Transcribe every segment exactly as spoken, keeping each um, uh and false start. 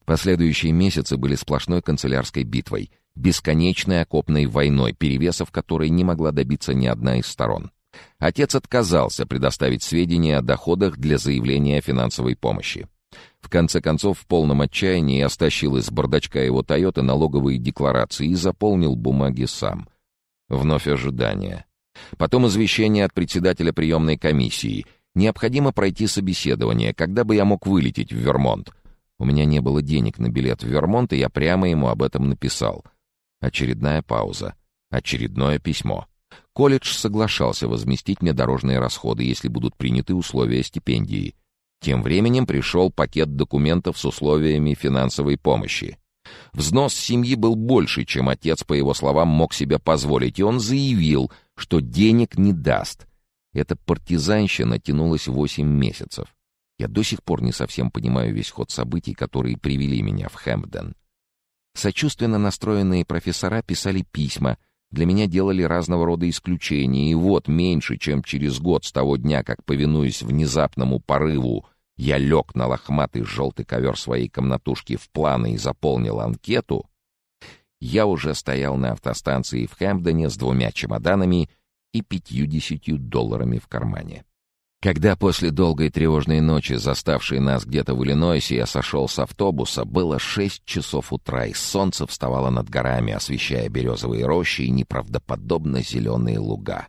Последующие месяцы были сплошной канцелярской битвой, бесконечной окопной войной, перевесов которой не могла добиться ни одна из сторон. Отец отказался предоставить сведения о доходах для заявления о финансовой помощи. В конце концов, в полном отчаянии я стащил из бардачка его «Тойоты» налоговые декларации и заполнил бумаги сам. Вновь ожидание. Потом извещение от председателя приемной комиссии. Необходимо пройти собеседование, когда бы я мог вылететь в Вермонт. У меня не было денег на билет в Вермонт, и я прямо ему об этом написал. Очередная пауза. Очередное письмо. Колледж соглашался возместить мне дорожные расходы, если будут приняты условия стипендии. Тем временем пришел пакет документов с условиями финансовой помощи. Взнос семьи был больше, чем отец, по его словам, мог себе позволить, и он заявил, что денег не даст. Эта партизанщина тянулась восемь месяцев. Я до сих пор не совсем понимаю весь ход событий, которые привели меня в Хэмпден. Сочувственно настроенные профессора писали письма, для меня делали разного рода исключения, и вот меньше, чем через год с того дня, как, повинуясь внезапному порыву, я лег на лохматый желтый ковер своей комнатушки в планы и заполнил анкету, я уже стоял на автостанции в Хэмпдене с двумя чемоданами и пятьюдесятью долларами в кармане. Когда после долгой тревожной ночи, заставшей нас где-то в Иллинойсе, я сошел с автобуса, было шесть часов утра, и солнце вставало над горами, освещая березовые рощи и неправдоподобно зеленые луга.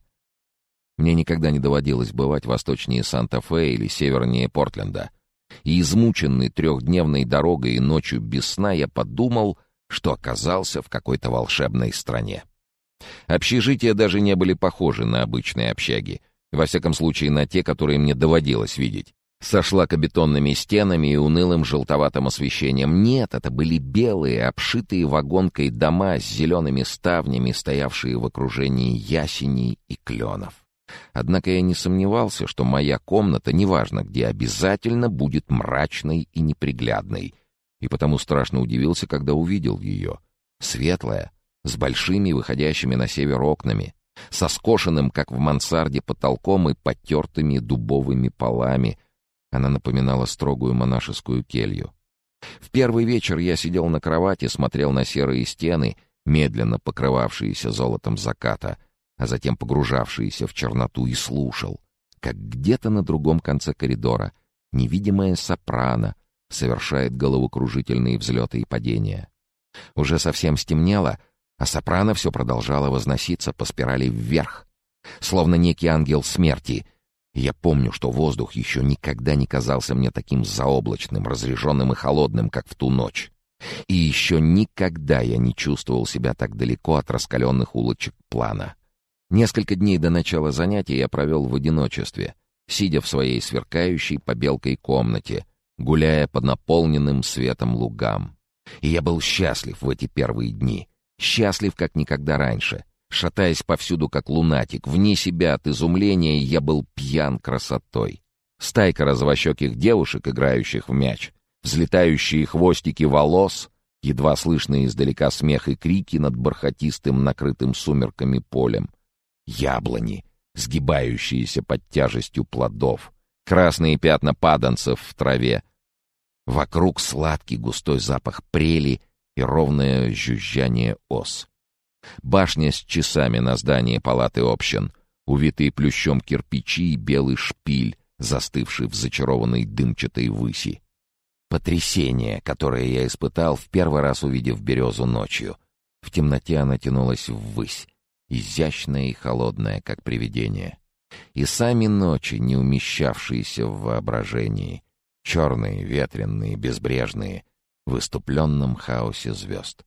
Мне никогда не доводилось бывать восточнее Санта-Фе или севернее Портленда. И измученный трехдневной дорогой и ночью без сна, я подумал, что оказался в какой-то волшебной стране. Общежития даже не были похожи на обычные общаги. Во всяком случае, на те, которые мне доводилось видеть. Со шлакобетонными стенами и унылым желтоватым освещением. Нет, это были белые, обшитые вагонкой дома с зелеными ставнями, стоявшие в окружении ясеней и кленов. Однако я не сомневался, что моя комната, неважно где, обязательно будет мрачной и неприглядной, и потому страшно удивился, когда увидел ее. Светлая, с большими выходящими на север окнами, со скошенным, как в мансарде, потолком и потертыми дубовыми полами. Она напоминала строгую монашескую келью. В первый вечер я сидел на кровати, смотрел на серые стены, медленно покрывавшиеся золотом заката, а затем погружавшиеся в черноту, и слушал, как где-то на другом конце коридора невидимая сопрано совершает головокружительные взлеты и падения. Уже совсем стемнело, а сопрано все продолжало возноситься по спирали вверх, словно некий ангел смерти. И я помню, что воздух еще никогда не казался мне таким заоблачным, разреженным и холодным, как в ту ночь. И еще никогда я не чувствовал себя так далеко от раскаленных улочек плана. Несколько дней до начала занятий я провел в одиночестве, сидя в своей сверкающей побелкой комнате, гуляя по наполненным светом лугам. И я был счастлив в эти первые дни. Счастлив, как никогда раньше. Шатаясь повсюду, как лунатик, вне себя от изумления, я был пьян красотой. Стайка розовощеких девушек, играющих в мяч, взлетающие хвостики волос, едва слышные издалека смех и крики над бархатистым, накрытым сумерками полем. Яблони, сгибающиеся под тяжестью плодов, красные пятна паданцев в траве. Вокруг сладкий густой запах прели и ровное жужжание ос. Башня с часами на здании палаты общин, увитые плющом кирпичи и белый шпиль, застывший в зачарованной дымчатой выси. Потрясение, которое я испытал, в первый раз увидев березу ночью. В темноте она тянулась ввысь, изящная и холодная, как привидение. И сами ночи, не умещавшиеся в воображении, черные, ветренные, безбрежные, в выступленном хаосе звезд.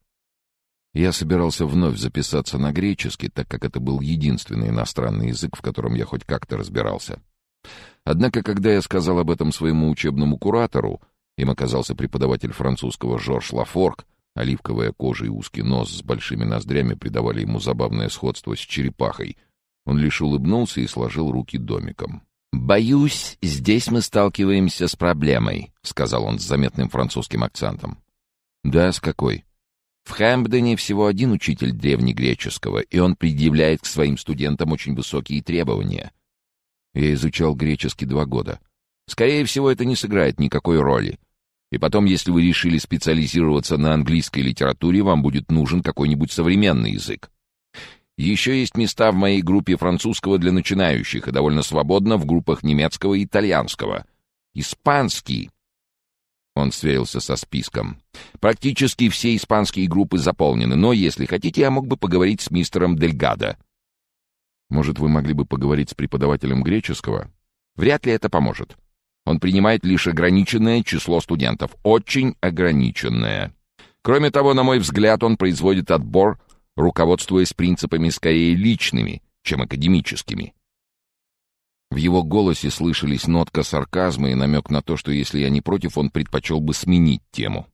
Я собирался вновь записаться на греческий, так как это был единственный иностранный язык, в котором я хоть как-то разбирался. Однако, когда я сказал об этом своему учебному куратору, им оказался преподаватель французского Жорж Лафорг, оливковая кожа и узкий нос с большими ноздрями придавали ему забавное сходство с черепахой, он лишь улыбнулся и сложил руки домиком. «Боюсь, здесь мы сталкиваемся с проблемой», — сказал он с заметным французским акцентом. «Да, с какой?» «В Хэмпдене всего один учитель древнегреческого, и он предъявляет к своим студентам очень высокие требования». «Я изучал греческий два года». «Скорее всего, это не сыграет никакой роли. И потом, если вы решили специализироваться на английской литературе, вам будет нужен какой-нибудь современный язык. Еще есть места в моей группе французского для начинающих и довольно свободно в группах немецкого и итальянского. Испанский. Он сверился со списком. Практически все испанские группы заполнены, но, если хотите, я мог бы поговорить с мистером Дельгадо. Может, вы могли бы поговорить с преподавателем греческого? Вряд ли это поможет. Он принимает лишь ограниченное число студентов. Очень ограниченное. Кроме того, на мой взгляд, он производит отбор, руководствуясь принципами скорее личными, чем академическими. В его голосе слышались нотка сарказма и намек на то, что если я не против, он предпочел бы сменить тему.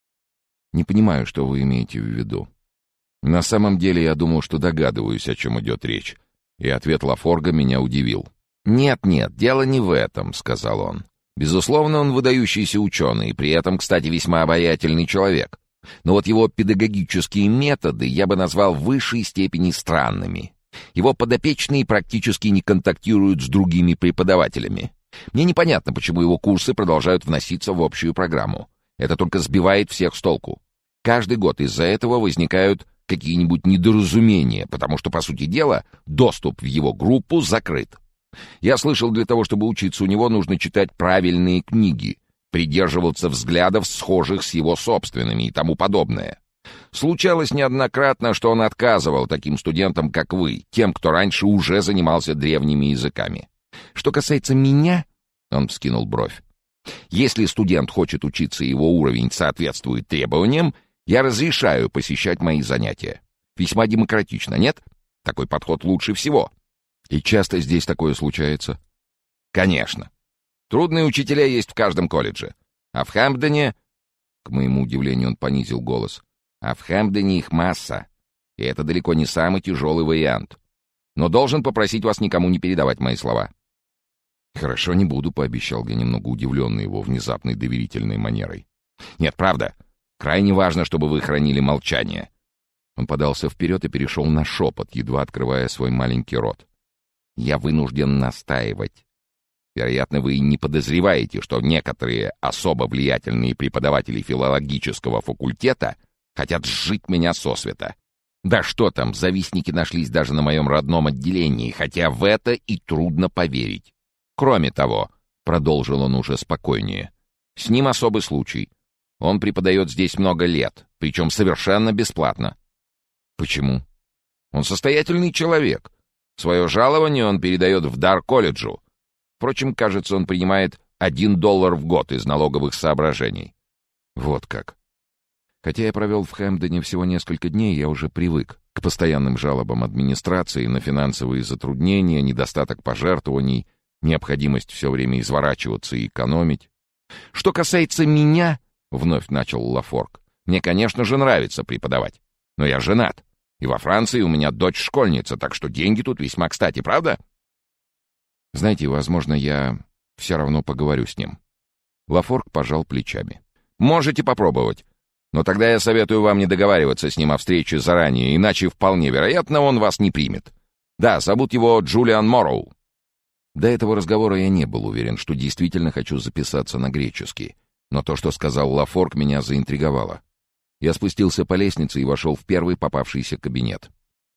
Не понимаю, что вы имеете в виду. На самом деле я думал, что догадываюсь, о чем идет речь, и ответ Лафорга меня удивил. «Нет-нет, дело не в этом», — сказал он. «Безусловно, он выдающийся ученый, и при этом, кстати, весьма обаятельный человек. Но вот его педагогические методы я бы назвал в высшей степени странными. Его подопечные практически не контактируют с другими преподавателями. Мне непонятно, почему его курсы продолжают вноситься в общую программу. Это только сбивает всех с толку. Каждый год из-за этого возникают какие-нибудь недоразумения, потому что, по сути дела, доступ в его группу закрыт. Я слышал, для того, чтобы учиться у него, нужно читать правильные книги, придерживаться взглядов, схожих с его собственными и тому подобное. Случалось неоднократно, что он отказывал таким студентам, как вы, тем, кто раньше уже занимался древними языками. Что касается меня, он вскинул бровь. Если студент хочет учиться, его уровень соответствует требованиям, я разрешаю посещать мои занятия. Весьма демократично, нет? Такой подход лучше всего. И часто здесь такое случается? Конечно. Трудные учителя есть в каждом колледже. А в Хэмпдоне... К моему удивлению, он понизил голос. А в Хэмпдоне их масса. И это далеко не самый тяжелый вариант. Но должен попросить вас никому не передавать мои слова. Хорошо, не буду, пообещал я, немного удивленный его внезапной доверительной манерой. Нет, правда. Крайне важно, чтобы вы хранили молчание. Он подался вперед и перешел на шепот, едва открывая свой маленький рот. Я вынужден настаивать. Вероятно, вы не подозреваете, что некоторые особо влиятельные преподаватели филологического факультета хотят сжить меня сосвета. Да что там, завистники нашлись даже на моем родном отделении, хотя в это и трудно поверить. Кроме того, — продолжил он уже спокойнее, — с ним особый случай. Он преподает здесь много лет, причем совершенно бесплатно. Почему? Он состоятельный человек. Свое жалование он передает в дар колледжу. Впрочем, кажется, он принимает один доллар в год из налоговых соображений. Вот как. Хотя я провел в Хэмпдоне всего несколько дней, я уже привык к постоянным жалобам администрации на финансовые затруднения, недостаток пожертвований, необходимость все время изворачиваться и экономить. Что касается меня, — вновь начал Лафорг, — мне, конечно же, нравится преподавать. Но я женат. И во Франции у меня дочь-школьница, так что деньги тут весьма кстати, правда? Знаете, возможно, я все равно поговорю с ним. Лафорг пожал плечами. Можете попробовать. Но тогда я советую вам не договариваться с ним о встрече заранее, иначе вполне вероятно, он вас не примет. Да, зовут его Джулиан Морроу. До этого разговора я не был уверен, что действительно хочу записаться на греческий. Но то, что сказал Лафорг, меня заинтриговало. Я спустился по лестнице и вошел в первый попавшийся кабинет.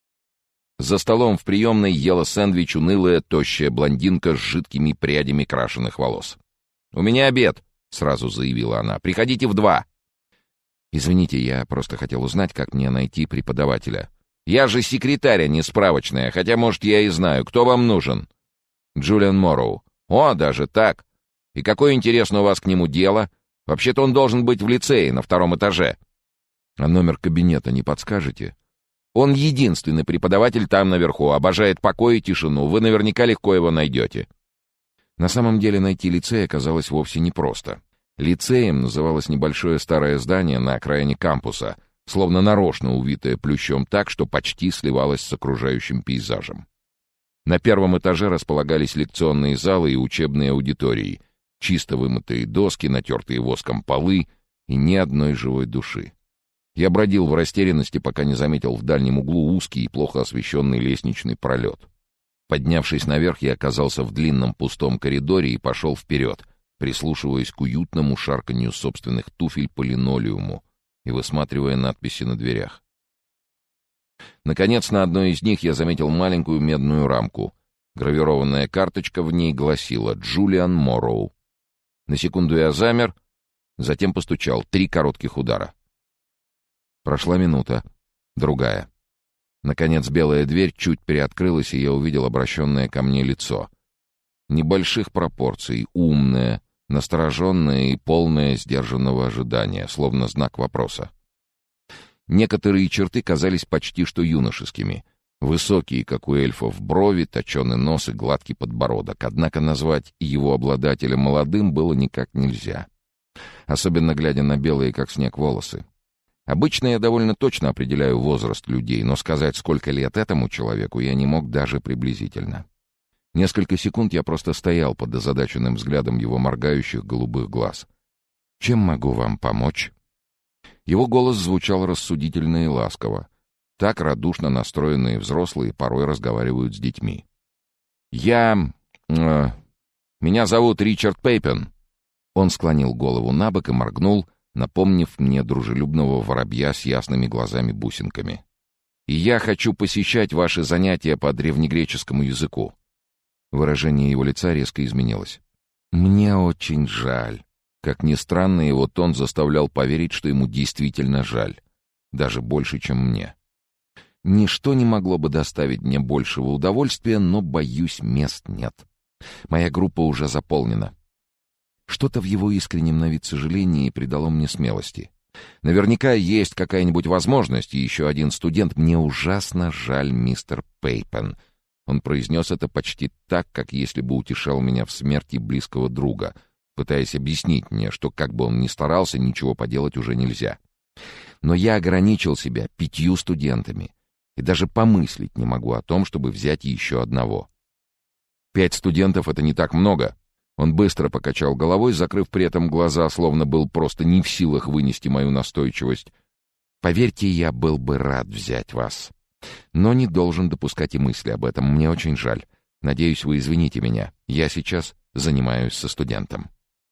За столом в приемной ела сэндвич унылая, тощая блондинка с жидкими прядями крашеных волос. «У меня обед», — сразу заявила она. «Приходите в два». «Извините, я просто хотел узнать, как мне найти преподавателя». «Я же секретарь, а не справочная, хотя, может, я и знаю. Кто вам нужен?» «Джулиан Морроу». «О, даже так. И какое, интересно, у вас к нему дело? Вообще-то он должен быть в лицее на втором этаже». «А номер кабинета не подскажете?» «Он единственный преподаватель там наверху, обожает покой и тишину. Вы наверняка легко его найдете». На самом деле найти лицей оказалось вовсе непросто. Лицеем называлось небольшое старое здание на окраине кампуса, словно нарочно увитое плющом так, что почти сливалось с окружающим пейзажем. На первом этаже располагались лекционные залы и учебные аудитории, чисто вымытые доски, натертые воском полы и ни одной живой души. Я бродил в растерянности, пока не заметил в дальнем углу узкий и плохо освещенный лестничный пролет. Поднявшись наверх, я оказался в длинном пустом коридоре и пошел вперед, прислушиваясь к уютному шарканью собственных туфель по линолеуму и высматривая надписи на дверях. Наконец, на одной из них я заметил маленькую медную рамку. Гравированная карточка в ней гласила «Джулиан Морроу». На секунду я замер, затем постучал. Три коротких удара. Прошла минута, другая. Наконец белая дверь чуть приоткрылась, и я увидел обращенное ко мне лицо. Небольших пропорций, умное, настороженное и полное сдержанного ожидания, словно знак вопроса. Некоторые черты казались почти что юношескими. Высокие, как у эльфов, брови, точеный нос и гладкий подбородок. Однако назвать его обладателя молодым было никак нельзя. Особенно глядя на белые, как снег, волосы. Обычно я довольно точно определяю возраст людей, но сказать, сколько лет этому человеку, я не мог даже приблизительно. Несколько секунд я просто стоял под озадаченным взглядом его моргающих голубых глаз. «Чем могу вам помочь?» Его голос звучал рассудительно и ласково. Так радушно настроенные взрослые порой разговаривают с детьми. «Я... Э, меня зовут Ричард Пейпен». Он склонил голову набок и моргнул, напомнив мне дружелюбного воробья с ясными глазами-бусинками. «И я хочу посещать ваши занятия по древнегреческому языку». Выражение его лица резко изменилось. «Мне очень жаль». Как ни странно, его тон заставлял поверить, что ему действительно жаль. Даже больше, чем мне. Ничто не могло бы доставить мне большего удовольствия, но, боюсь, мест нет. Моя группа уже заполнена. Что-то в его искреннем на вид сожалении придало мне смелости. Наверняка есть какая-нибудь возможность, и еще один студент. Мне ужасно жаль, мистер Пейпен. Он произнес это почти так, как если бы утешал меня в смерти близкого друга, пытаясь объяснить мне, что как бы он ни старался, ничего поделать уже нельзя. Но я ограничил себя пятью студентами, и даже помыслить не могу о том, чтобы взять еще одного. Пять студентов — это не так много. Он быстро покачал головой, закрыв при этом глаза, словно был просто не в силах вынести мою настойчивость. Поверьте, я был бы рад взять вас. Но не должен допускать и мысли об этом. Мне очень жаль. Надеюсь, вы извините меня. Я сейчас занимаюсь со студентом.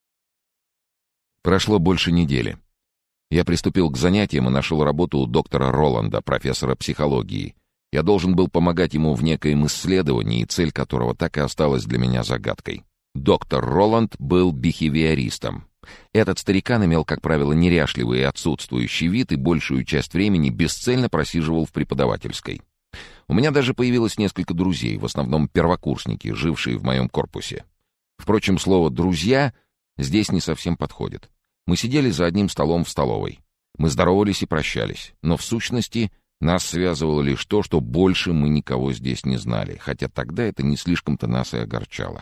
Прошло больше недели. Я приступил к занятиям и нашел работу у доктора Роланда, профессора психологии. Я должен был помогать ему в некоем исследовании, цель которого так и осталась для меня загадкой. Доктор Роланд был бихевиористом. Этот старикан имел, как правило, неряшливый и отсутствующий вид и большую часть времени бесцельно просиживал в преподавательской. У меня даже появилось несколько друзей, в основном первокурсники, жившие в моем корпусе. Впрочем, слово «друзья» здесь не совсем подходит. Мы сидели за одним столом в столовой. Мы здоровались и прощались, но в сущности нас связывало лишь то, что больше мы никого здесь не знали, хотя тогда это не слишком-то нас и огорчало.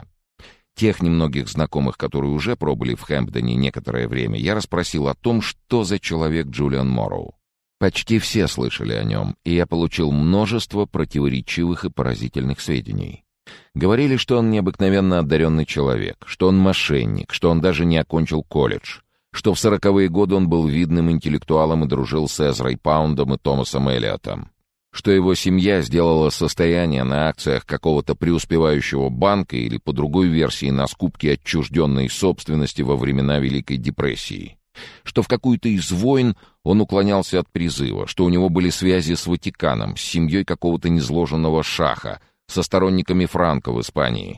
Тех немногих знакомых, которые уже пробыли в Хэмпдоне некоторое время, я расспросил о том, что за человек Джулиан Морроу. Почти все слышали о нем, и я получил множество противоречивых и поразительных сведений. Говорили, что он необыкновенно одаренный человек, что он мошенник, что он даже не окончил колледж, что в сороковые годы он был видным интеллектуалом и дружил с Эзрой Паундом и Томасом Эллиотом, что его семья сделала состояние на акциях какого-то преуспевающего банка или, по другой версии, на скупке отчужденной собственности во времена Великой депрессии, что в какую-то из войн он уклонялся от призыва, что у него были связи с Ватиканом, с семьей какого-то низложенного шаха, со сторонниками Франко в Испании.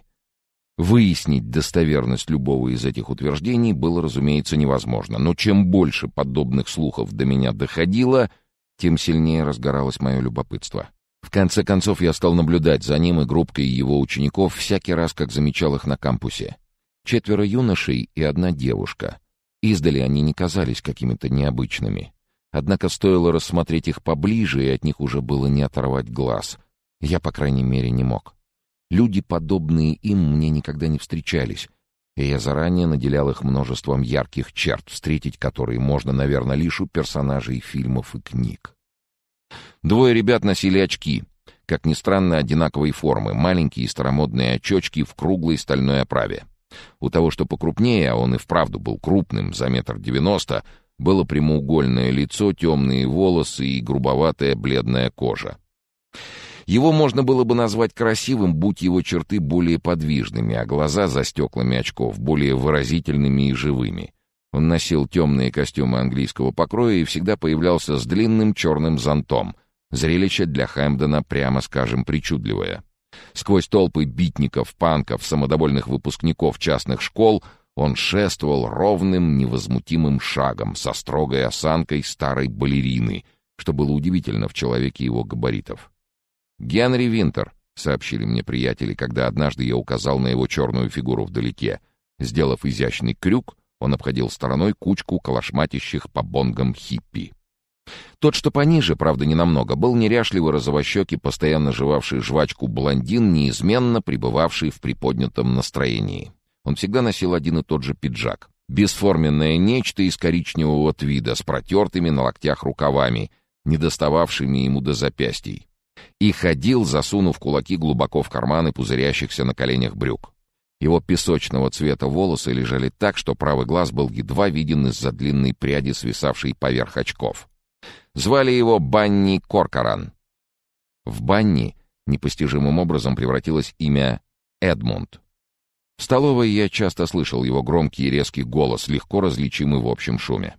Выяснить достоверность любого из этих утверждений было, разумеется, невозможно, но чем больше подобных слухов до меня доходило, тем сильнее разгоралось мое любопытство. В конце концов, я стал наблюдать за ним и группкой его учеников всякий раз, как замечал их на кампусе. Четверо юношей и одна девушка. Издали они не казались какими-то необычными. Однако стоило рассмотреть их поближе, и от них уже было не оторвать глаз. Я, по крайней мере, не мог. Люди, подобные им, мне никогда не встречались, и я заранее наделял их множеством ярких черт, встретить которые можно, наверное, лишь у персонажей фильмов и книг. Двое ребят носили очки, как ни странно, одинаковой формы, маленькие старомодные очечки в круглой стальной оправе. У того, что покрупнее, а он и вправду был крупным, за метр девяносто, было прямоугольное лицо, темные волосы и грубоватая бледная кожа. Его можно было бы назвать красивым, будь его черты более подвижными, а глаза за стеклами очков более выразительными и живыми. Он носил темные костюмы английского покроя и всегда появлялся с длинным черным зонтом. Зрелище для Хэмпдена, прямо скажем, причудливое. Сквозь толпы битников, панков, самодовольных выпускников частных школ он шествовал ровным, невозмутимым шагом, со строгой осанкой старой балерины, что было удивительно в человеке его габаритов. «Генри Винтер», — сообщили мне приятели, когда однажды я указал на его черную фигуру вдалеке. Сделав изящный крюк, он обходил стороной кучку калашматящих по бонгам хиппи. Тот, что пониже, правда ненамного, был неряшливый розовощекий, постоянно жевавший жвачку блондин, неизменно пребывавший в приподнятом настроении. Он всегда носил один и тот же пиджак. Бесформенное нечто из коричневого твида с протертыми на локтях рукавами, не достававшими ему до запястий. И ходил, засунув кулаки глубоко в карманы пузырящихся на коленях брюк. Его песочного цвета волосы лежали так, что правый глаз был едва виден из-за длинной пряди, свисавшей поверх очков. Звали его Банни Коркоран. В Банни непостижимым образом превратилось имя Эдмунд. В столовой я часто слышал его громкий и резкий голос, легко различимый в общем шуме.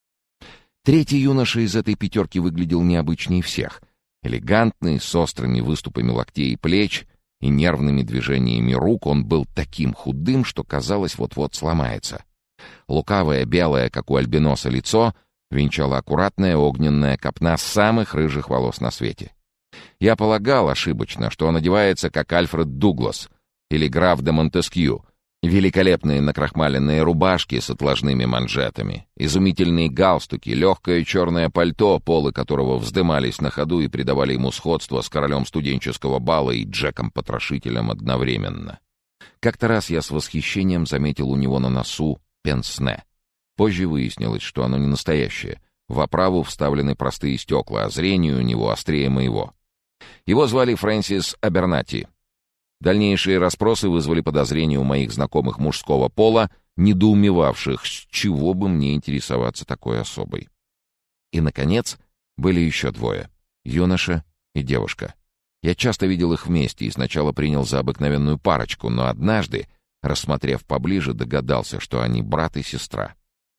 Третий юноша из этой пятерки выглядел необычнее всех. Элегантный, с острыми выступами локтей и плеч и нервными движениями рук, он был таким худым, что казалось, вот-вот сломается. Лукавое, белое, как у альбиноса, лицо венчала аккуратная огненная копна самых рыжих волос на свете. Я полагал ошибочно, что он одевается, как Альфред Дуглас или граф де Монтескью. Великолепные накрахмаленные рубашки с отложными манжетами, изумительные галстуки, легкое черное пальто, полы которого вздымались на ходу и придавали ему сходство с королем студенческого бала и Джеком-потрошителем одновременно. Как-то раз я с восхищением заметил у него на носу пенсне. Позже выяснилось, что оно не настоящее. В оправу вставлены простые стекла, а зрение у него острее моего. Его звали Фрэнсис Абернати. Дальнейшие расспросы вызвали подозрения у моих знакомых мужского пола, недоумевавших, с чего бы мне интересоваться такой особой. И, наконец, были еще двое — юноша и девушка. Я часто видел их вместе и сначала принял за обыкновенную парочку, но однажды, рассмотрев поближе, догадался, что они брат и сестра.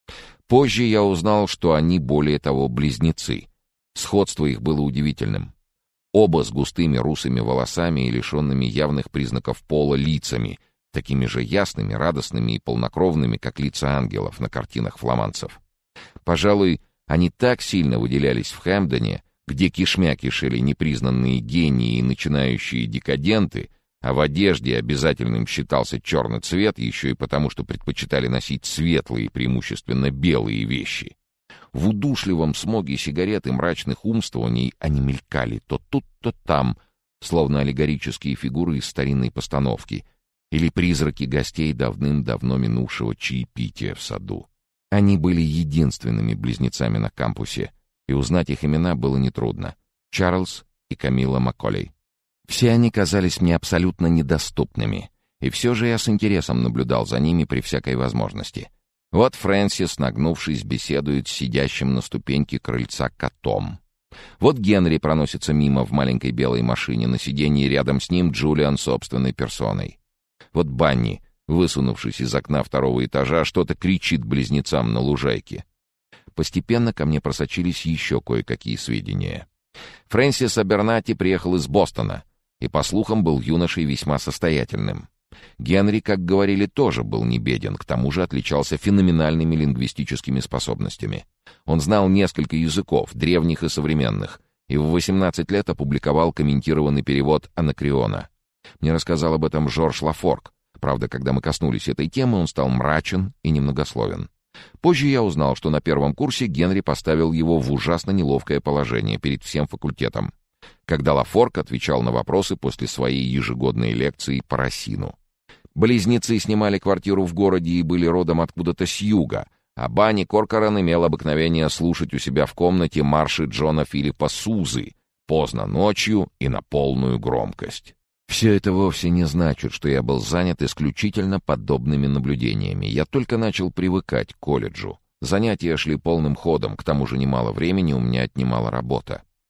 Позже я узнал, что они, более того, близнецы. Сходство их было удивительным. Оба с густыми русыми волосами и лишенными явных признаков пола лицами, такими же ясными, радостными и полнокровными, как лица ангелов на картинах фламандцев. Пожалуй, они так сильно выделялись в Хэмпдене, где кишмя кишели непризнанные гении и начинающие декаденты, а в одежде обязательным считался черный цвет, еще и потому, что предпочитали носить светлые, преимущественно белые вещи. В удушливом смоге сигарет и мрачных умствований они мелькали то тут, то там, словно аллегорические фигуры из старинной постановки или призраки гостей давным-давно минувшего чаепития в саду. Они были единственными близнецами на кампусе, и узнать их имена было нетрудно. Чарльз и Камила Макколей. Все они казались мне абсолютно недоступными, и все же я с интересом наблюдал за ними при всякой возможности. Вот Фрэнсис, нагнувшись, беседует с сидящим на ступеньке крыльца котом. Вот Генри проносится мимо в маленькой белой машине, на сиденье рядом с ним Джулиан собственной персоной. Вот Банни, высунувшись из окна второго этажа, что-то кричит близнецам на лужайке. Постепенно ко мне просочились еще кое-какие сведения. Фрэнсис Абернати приехал из Бостона и, по слухам, был юношей весьма состоятельным. Генри, как говорили, тоже был не беден, к тому же отличался феноменальными лингвистическими способностями. Он знал несколько языков, древних и современных, и в восемнадцать лет опубликовал комментированный перевод Анакреона. Мне рассказал об этом Жорж Лафорг. Правда, когда мы коснулись этой темы, он стал мрачен и немногословен. Позже я узнал, что на первом курсе Генри поставил его в ужасно неловкое положение перед всем факультетом, когда Лафорг отвечал на вопросы после своей ежегодной лекции по Рассину. Близнецы снимали квартиру в городе и были родом откуда-то с юга, а Банни Коркоран имел обыкновение слушать у себя в комнате марши Джона Филиппа Сузы поздно ночью и на полную громкость. Все это вовсе не значит, что я был занят исключительно подобными наблюдениями. Я только начал привыкать к колледжу. Занятия шли полным ходом, к тому же немало времени у меня отнимала работа.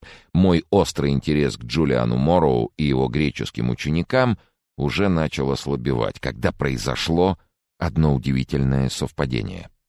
Мой острый интерес к Джулиану Морроу и его греческим ученикам уже начал ослабевать, когда произошло одно удивительное совпадение.